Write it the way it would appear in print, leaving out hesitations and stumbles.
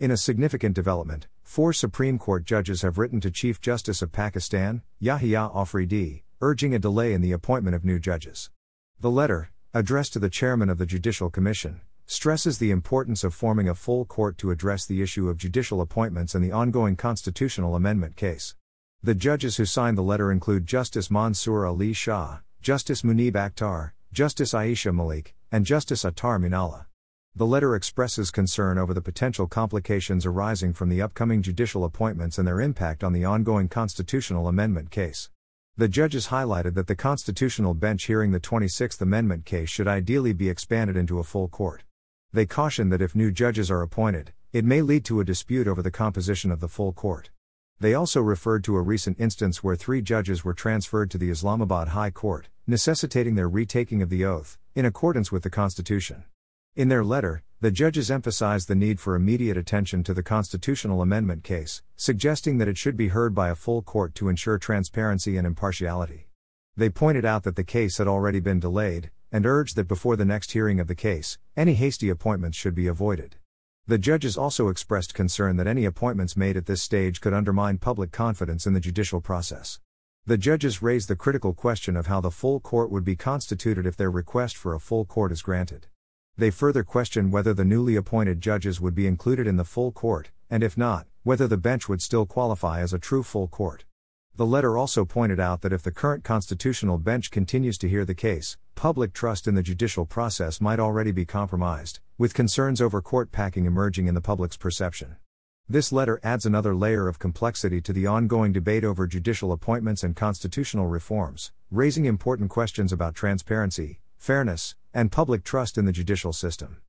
In a significant development, 4 Supreme Court judges have written to Chief Justice of Pakistan, Yahya Afridi, urging a delay in the appointment of new judges. The letter, addressed to the chairman of the Judicial Commission, stresses the importance of forming a full court to address the issue of judicial appointments and the ongoing constitutional amendment case. The judges who signed the letter include Justice Mansoor Ali Shah, Justice Munib Akhtar, Justice Aisha Malik, and Justice Attar Minalla. The letter expresses concern over the potential complications arising from the upcoming judicial appointments and their impact on the ongoing constitutional amendment case. The judges highlighted that the constitutional bench hearing the 26th Amendment case should ideally be expanded into a full court. They cautioned that if new judges are appointed, it may lead to a dispute over the composition of the full court. They also referred to a recent instance where 3 judges were transferred to the Islamabad High Court, necessitating their retaking of the oath, in accordance with the Constitution. In their letter, the judges emphasized the need for immediate attention to the constitutional amendment case, suggesting that it should be heard by a full court to ensure transparency and impartiality. They pointed out that the case had already been delayed, and urged that before the next hearing of the case, any hasty appointments should be avoided. The judges also expressed concern that any appointments made at this stage could undermine public confidence in the judicial process. The judges raised the critical question of how the full court would be constituted if their request for a full court is granted. They further questioned whether the newly appointed judges would be included in the full court, and if not, whether the bench would still qualify as a true full court. The letter also pointed out that if the current constitutional bench continues to hear the case, public trust in the judicial process might already be compromised, with concerns over court packing emerging in the public's perception. This letter adds another layer of complexity to the ongoing debate over judicial appointments and constitutional reforms, raising important questions about transparency, fairness, and public trust in the judicial system.